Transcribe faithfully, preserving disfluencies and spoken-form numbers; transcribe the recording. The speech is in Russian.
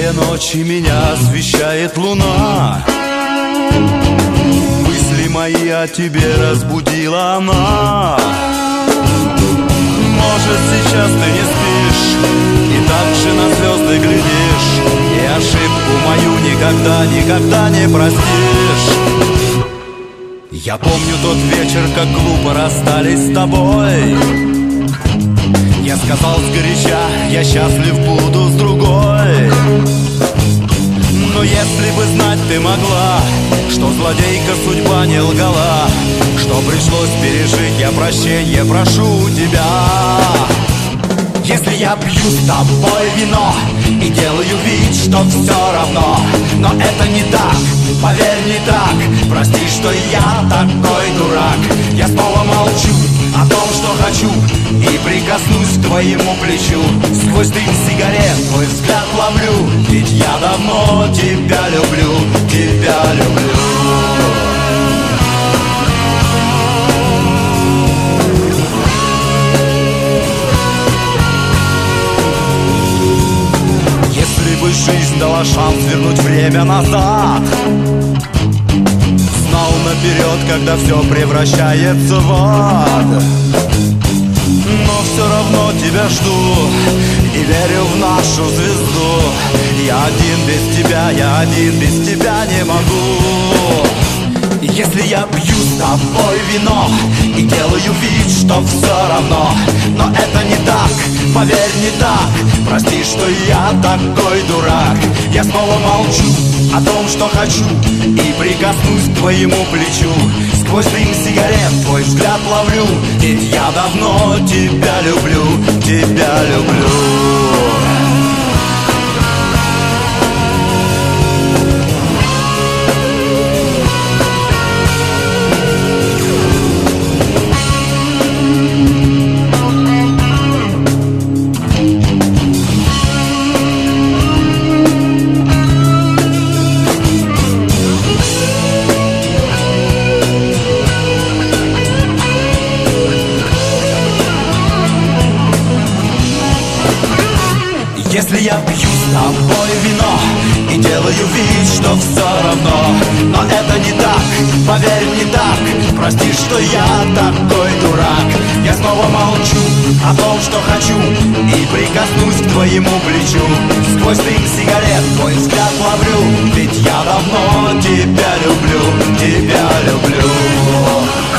темноте ночи меня освещает луна. Мысли мои о тебе разбудила она. Может, сейчас ты не спишь и так же на звезды глядишь, и ошибку мою никогда, никогда не простишь. Я помню тот вечер, как глупо расстались с тобой. Я сказал сгоряча, я счастлив буду с другой. Но если бы знать ты могла, что злодейка судьба не лгала, что пришлось пережить, я прощенье прошу у тебя. Если я пью с тобой вино и делаю вид, что все равно, но это не так, поверь, не так. Прости, что я такой дурак. Я снова молчу о том, что хочу, и прикоснусь к твоему плечу. Сквозь дым сигарет твой взгляд ловлю, ведь я давно тебя люблю, тебя люблю. Если бы жизнь дала шанс вернуть время назад, знал наперед, когда все превращается в ад. Но все равно тебя жду и верю в нашу звезду. Я один без тебя, я один без тебя не могу. Если я пью с тобой вино и делаю вид, что все равно, но это не так, поверь, не так. Прости, что я такой дурак. Я снова молчу о том, что хочу, и прикоснусь к твоему плечу. Сквозь дым сигарет твой взгляд ловлю, ведь я давно тебя люблю, тебя люблю. Если я пью с тобой вино и делаю вид, что все равно, но это не так, поверь, не так. Прости, что я такой дурак. Я снова молчу о том, что хочу, и прикоснусь к твоему плечу. Сквозь дым сигарет твой взгляд ловлю, ведь я давно тебя люблю, тебя люблю.